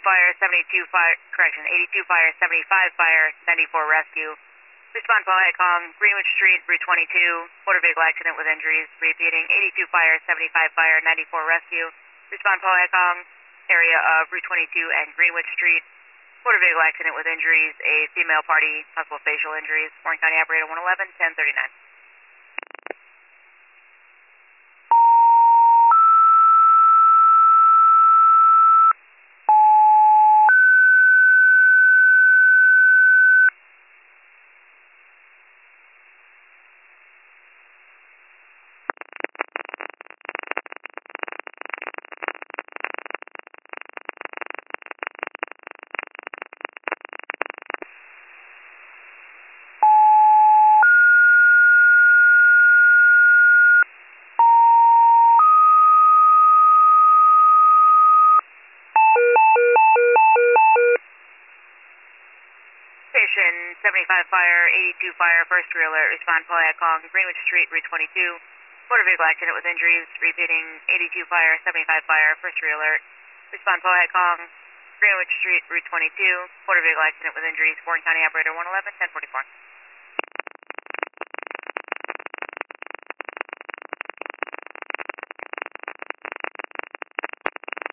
fire, 72 fire, correction, 82 fire, 75 fire, 94 rescue. Respond Powhatan, Greenwich Street, Route 22, motor vehicle accident with injuries. Repeating, 82 fire, 75 fire, 94 rescue. Respond Powhatan, area of Route 22 and Greenwich Street, motor vehicle accident with injuries. A female party, possible facial injuries. Warren County Operator 111, 1039. Station 75 fire, 82 fire, first rear alert. Respond Powhatan, Greenwich Street, Route 22, motor vehicle accident with injuries. Repeating, 82 fire, 75 fire, first rear alert. Respond Powhatan, Greenwich Street, Route 22, motor vehicle accident with injuries. Warren County Operator 111, 1044.